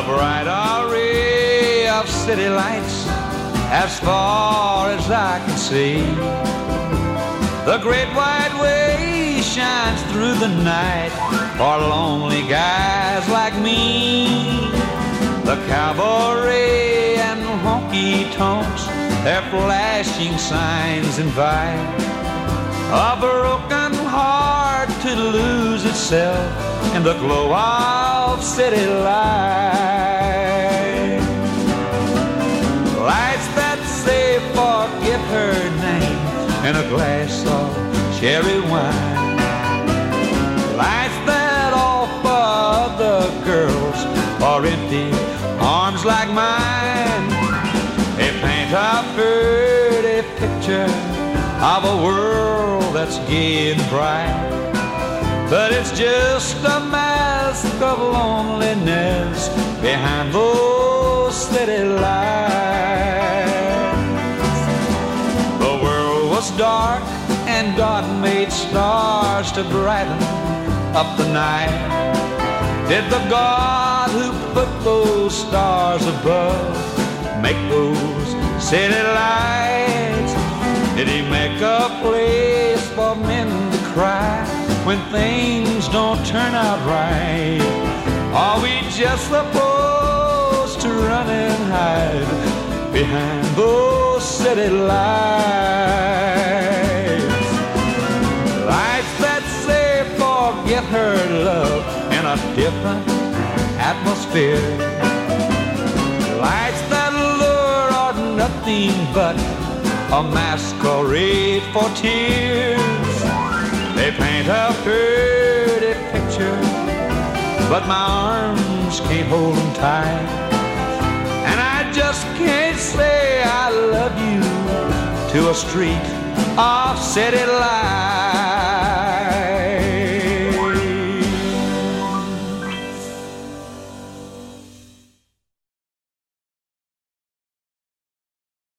The bright array of city lights as far as I can see. The great wide way shines through the night for lonely guys like me. The cabaret and honky-tonks, their flashing signs invite a broken heart to lose itself in the glow of city light. Lights that say forget her name in a glass of cherry wine. Lights that offer other girls for empty arms like mine. They paint a pretty picture of a world that's gay and bright, but it's just a mask of loneliness behind those city lights. The world was dark and God made stars to brighten up the night. Did the God who put those stars above make those city lights? Did he make a place for men to cry when things don't turn out right? Are we just supposed to run and hide behind those city lights? Lights that say forget her love in a different atmosphere. Lights that lure are nothing but a masquerade for tears. They paint a pretty picture, but my arms can't hold them tight, and I just can't say I love you to a street of city lights.